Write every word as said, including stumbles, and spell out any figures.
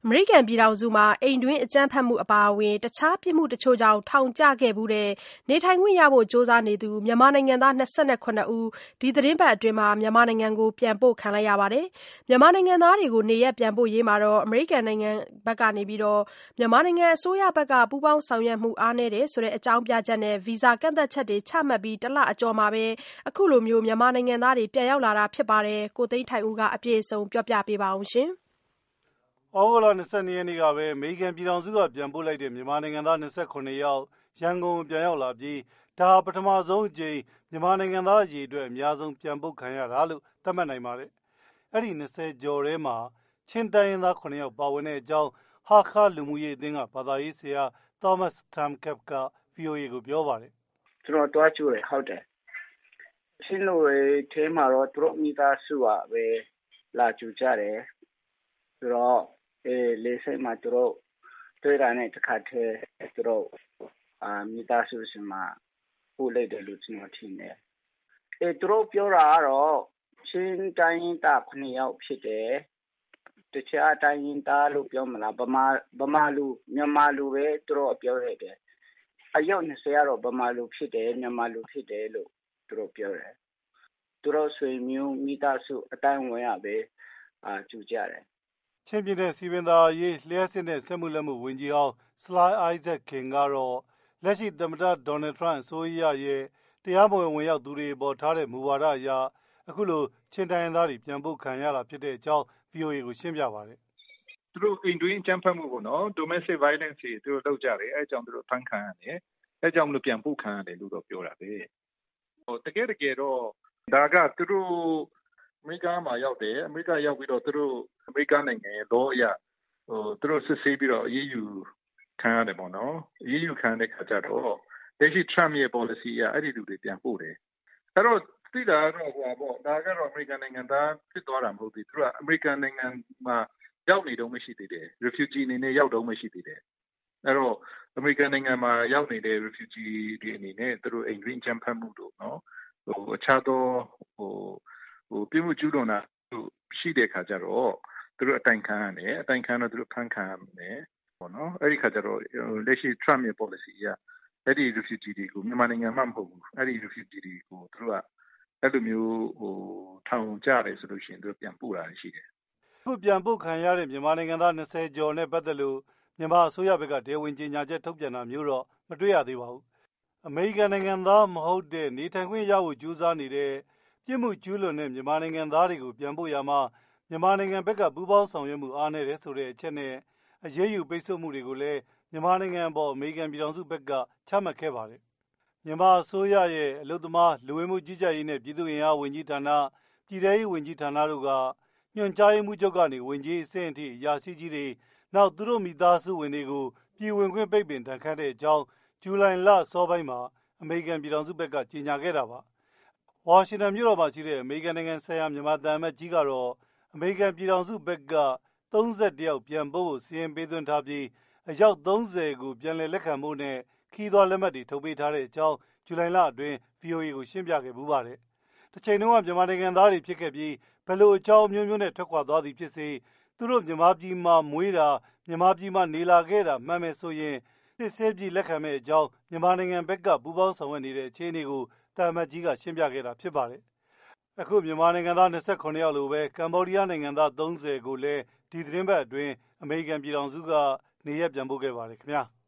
အမေရိကန်ပြည်ထောင်စုမှာအိမ်တွင်းအကြမ်းဖက်မှုအပါအဝင်တခြားပြစ်မှုတချို့ကြောင့်ထောင်ကျခဲ့ဖူးတဲ့နေထိုင်ခွင့်ရဖို့ကြိုးစားနေသူမြန်မာနိုင်ငံသား၂၇ဦးဒီသီတင်းပတ်အတွင်းမြန်မာနိုင်ငံကိုပြန်ပို့ခံလိုက်ရပါတယ်။မြန်မာနိုင်ငံသားတွေကိုနေရပ်ပြန်ပို့ရေးမှာအမေရိကန်နိုင်ငံဘက်ကနေမြန်မာနိုင်ငံအစိုးရဘက်ကပူးပေါင်းဆောင်ရွက်မှုအားနည်းတယ်ဆိုတဲ့အကြောင်းပြချက်နဲ့ဗီဇာကန့်သတ်ချက်တွေချမှတ်ပြီးတလအကျော်မှာပဲအခုလိုမြန်မာနိုင်ငံသားတွေပြန်ရောက်လာတာဖြစ်ပါတယ်။ကိုသိန်းထိုင်ဦးကအပြည့်အစုံပြောပြပေးပါဦးရှင်။ဩဂုတ်လ၂၂ရက်နေ့ကပဲအမေရိကန်ပြည်ထောင်စုကပြန်ပို့လိုက်တဲ့မြန်မာနိုင်ငံသား၂၇ယောက်ရန်ကုန်ပြန်ရောက်လာပြီးဒါပထမဆုံးအကြိမ်မြန်မာနိုင်ငံသားအရေးအတွက်အများဆုံးပြန်ပို့ခံရတာလို့သတ်မှတ်နိုင်ပါတယ်။အဲ့ဒီ၂၀ကျော်ထဲမှာချင်းတိုင်းရင်းသား၇ယောက်ပါဝင်တဲ့အကြောင်းဟာခါလူမှုရေးအသင်းကဘာသာရေးဆရာ Thomas Tamkap က ဗွီအိုအေကိုပြောပါတယ်။ကျွန်တော်တွားကြည့်ရဟုတ်တယ်။ချင်းလူတွေထဲမှာတော့သူတို့မိသားစုကပဲလာကြကြတယ်။ဆိုတော့အဲလေးစိတ်မှာသူတို့တွေ့တာနဲ့တခါတည်းသူတို့အာမိသားစုစမှာပို့လိုက်တယ်လို့ကျွန်တော်ထင်တယ်။အဲသူတို့ပြောတာကတော့ချင်းတိုင်းတာခုနှစ်ယောက်ဖြစ်တယ်။တခြားတိုင်းတာလို့ပြောမလားဗမာဗမာလူမြန်မာလူပဲသူတို့ပြောရတယ်။အယောက်၂၀ကတော့ဗမာလူဖြစ်တယ်မြန်မာလူဖြစ်တယ်လို့သူတို့ပြောတယ်။သူတို့ဆွေမျိုးမိသားစုအတိုင်းဝင်ရပဲအာကြူကြတယ်။ချင်းပြည်နယ်စီပင်သာရေးလျှက်စစ်နဲ့ဆက်မှုလက်မှုဝန်ကြီးဟောင်းစလိုင်းအိုက်ဇက်ခင်ကတော့လက်ရှိသမ္မတဒေါ်နယ်ထရန့်အစိုးရရဲ့တရားမဝင်ဝင်ရောက်သူတွေပေါ်ထားတဲ့မူဝါဒအရအခုလိုချင်းတိုင်းသားတွေပြန်ပို့ခံရတာဖြစ်တဲ့အကြောင်း ဗီအိုအေ ကိုရှင်းပြပါတယ်။သူတို့အိမ်တွင်းအကြမ်းဖက်မှုပေါ့နော် domestic violence တွေသူတို့လုပ်ကြတယ်အဲအကြောင်းသူတို့ဖမ်းခံရတယ်အဲအကြောင်းမလို့ပြန်ပို့ခံရတယ်လို့တော့ပြောတာပဲဟိုတကယ်တကယ်တော့ဒါကသူတို့အမေရိကန်မှာရောက်တယ်အမေရိကန်ရောက်ပြီးတော့သူတို့အမေရိကန်နိုင်ငံရဲ့ law အရဟိုသူတို့စစ်ဆေးပြီးတော့အရေးယူခံရတယ်ပေါ့နော်အရေးယူခံတဲ့ခါကျတော့လက်ရှိ Trump ရဲ့ policy အရအဲ့ဒီလူတွေပြန်ပို့တယ်အဲ့တော့သိတာတော့ဟိုပေါ့ဒါကတော့အမေရိကန်နိုင်ငံသားဖြစ်သွားတာမဟုတ်သေးသူကအမေရိကန်နိုင်ငံမှာရောက်နေတော့မရှိသေးတယ် refugee အနေနဲ့ရောက်တော့မရှိသေးတယ်အဲ့တော့အမေရိကန်နိုင်ငံမှာရောက်နေတဲ့ refugee တွေအနေနဲ့သူတို့အိမ်တွင်းချမ်းဖတ်မှုတို့နော်ဟိုအခြားသောဟိုဟိုပြည်မှုကျူးလွန်တာရှိတဲ့ခါကျတော့သူတို့အတိုင်ခံရတယ်အတိုင်ခံတော့သူတို့ဖမ်းခံရတယ်ပေါ့နော်အဲ့ဒီခါကျတော့လက်ရှိ Trump ရဲ့ policy အရအဲ့ဒီ refugee တွေကိုမြန်မာနိုင်ငံမှမဟုတ်ဘူးအဲ့ဒီ refugee တွေကိုသူတို့ကအဲ့လိုမျိုးဟိုထောင်ကြတယ်ဆိုလို့ရှိရင်သူတို့ပြန်ပို့တာရှိတယ်အခုပြန်ပို့ခံရတဲ့မြန်မာနိုင်ငံသား၂၀ကျော်နဲ့ပတ်သက်လို့မြန်မာအစိုးရဘက်ကတရားဝင်ကြေညာချက်ထုတ်ပြန်တာမျိုးတော့မတွေ့ရသေးပါဘူးအမေရိကန်နိုင်ငံသားမဟုတ်တဲ့နေထိုင်ခွင့်ရဖို့ကြိုးစားနေတဲ့ပြစ်မှုကျူးလွန်တဲ့မြန်မာနိုင်ငံသားတွေကိုပြန်ပို့ရမှာမြန်မာနိုင်ငံဘက်ကပူးပေါင်းဆောင်ရွက်မှုအားနည်းတယ်ဆိုတဲ့အချက်နဲ့အရေးယူပိတ်ဆို့မှုတွေကိုလည်းမြန်မာနိုင်ငံပေါ်အမေရိကန်ပြည်ထောင်စုဘက်ကချမှတ်ခဲ့ပါတယ်။မြန်မာအစိုးရရဲ့အလုပ်သမားလူဝင်မှုကြီးကြပ်ရေးနဲ့ပြည်သူ့အင်အားဝန်ကြီးဌာနပြည်ထရေးဝန်ကြီးဌာနတို့ကညွှန်ကြားရေးမှူးချုပ်ကနေဝန်ကြီးအဆင့်အထိအရာရှိကြီးတွေနောက်သူတို့မိသားစုဝင်တွေကိုပြည်ဝင်ခွင့်ပိတ်ပင်တန်ခတ်တဲ့အကြောင်းဇူလိုင်လစောပိုင်းမှာအမေရိကန်ပြည်ထောင်စုဘက်ကကြေညာခဲ့တာပါ။ဝါရှင်တန်မြို့တော်မှာရှိတဲ့အမေရိကန်နိုင်ငံဆိုင်ရာမြန်မာသံအမတ်ကြီးကတော့အမေရိကန်ပြည်ထောင်စုဘက်က၃၁ယောက်ပြန်ပို့ဖို့စီရင်ပေးသွင်းထားပြီးအယောက်၃၀ကိုပြန်လည်လက်ခံဖို့နဲ့ခီးသွွားလက်မှတ်တွေထုတ်ပေးထားတဲ့အကြောင်းဇူလိုင်လအတွင်း ဗီအိုအေ ကိုရှင်းပြခဲ့ပူးပါတယ်။တစ်ချိန်တုန်းကမြန်မာနိုင်ငံသားတွေဖြစ်ခဲ့ပြီးဘယ်လိုအကြောင်းမျိုးမျိုးနဲ့ထွက်ခွာသွားသည်ဖြစ်စေသူတို့မြန်မာပြည်မှာမွေးတာမြန်မာပြည်မှာနေလာခဲ့တာမှန်မယ်ဆိုရင်စစ်ဆေးပြီးလက်ခံမဲ့အကြောင်းမြန်မာနိုင်ငံဘက်ကပူးပေါင်းဆောင်ရွက်နေတဲ့အခြေအနေကိုတာမတ်ကြီးကရှင်းပြခဲ့တာဖြစ်ပါတယ်။အခုမြန်မာနိုင်ငံသား၂၇ယောက်လိုပဲကမ္ဘောဒီးယားနိုင်ငံသား၃၀ကိုလည်းဒီသတင်းပတ်အတွင်းအမေရိကန်ပြည်ထောင်စုကနေရပ်ပြန်ပို့ခဲ့ပါတယ်ခင်ဗျာ။